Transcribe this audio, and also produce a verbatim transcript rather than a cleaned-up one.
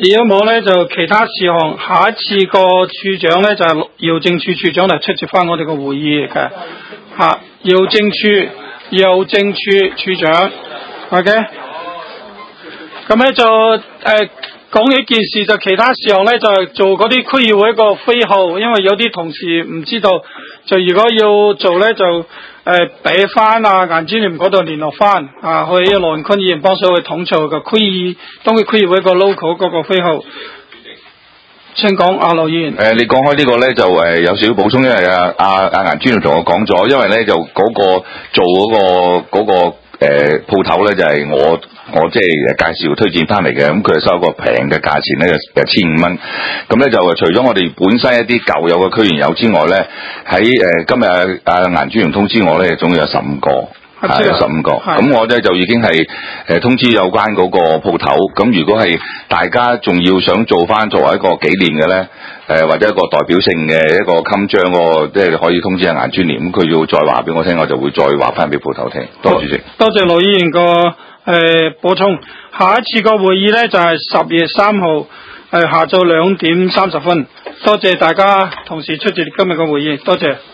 如果冇咧，就其他事項，下一次個處長咧就係郵政處處長嚟出席翻我哋個會議嘅，吓，郵政處郵政處處長 ，OK， 咁咧就誒講起件事，就其他事項咧就係做嗰啲區議會個徽號，因為有啲同事唔知道，就如果要做咧就。誒，俾翻啊顏專員嗰度聯絡翻啊，去羅文坤議員幫手去統籌個區議，當佢區議會個 local 嗰個徽號。請講，阿羅議員。誒、 呃，你講開呢個咧就誒、呃、有少少補充，因為阿阿阿顏專員同我講咗，因為咧就嗰個做嗰、那個嗰、那個誒鋪頭咧就係、是、我我即係介紹推薦翻嚟嘅，咁佢係收一個平嘅價錢咧，就千五蚊。咁咧就除咗我哋本身一啲舊有嘅區員有之外咧，喺誒、呃、今日阿顏專員通知我咧，總共有十五個。係有十五個，咁我咧就已經係誒通知有關嗰個鋪頭。咁如果係大家仲要想做翻作為一個紀念嘅咧，誒、呃、或者一個代表性嘅一個襟章個，即係可以通知下顏專員。咁佢要再話俾我聽，我就會再話翻俾鋪頭聽。多謝主席。 多謝羅議員個誒補充。下一次個會議咧就係十月三號誒下晝兩點三十分。多謝大家同時出席今日嘅會議，多謝。